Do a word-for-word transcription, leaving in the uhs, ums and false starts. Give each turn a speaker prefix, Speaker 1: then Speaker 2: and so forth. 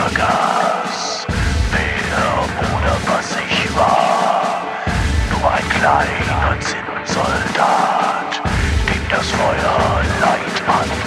Speaker 1: vergaß, wer oder was ich war. Nur ein kleiner Zinnsoldat, dem das Feuer leid an